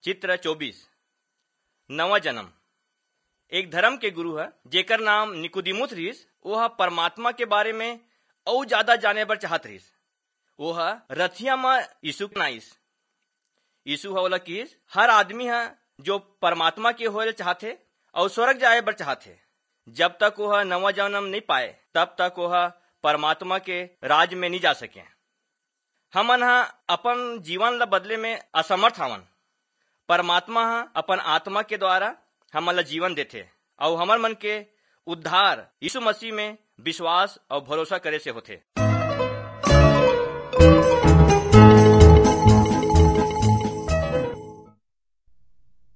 चित्र 24 नवा जन्म। एक धर्म के गुरु है जेकर नाम निकोदिमुस रहीस। वह परमात्मा के बारे में और ज्यादा जाने बर चाहत रहीस। वह रथिया में यीशु नाइस। यीशु हवला किस हर आदमी है जो परमात्मा के होए चाहते और स्वर्ग जाए बर चाहते। जब तक वह नवा जन्म नहीं पाए तब तक वह परमात्मा के राज में नहीं जा सके। हमन हा अपन जीवन ला बदले में असमर्थ हवन। परमात्मा हा अपन आत्मा के द्वारा हमन ला जीवन देथे और हमन मन के उद्धार यीशु मसीह में विश्वास और भरोसा करे से होथे।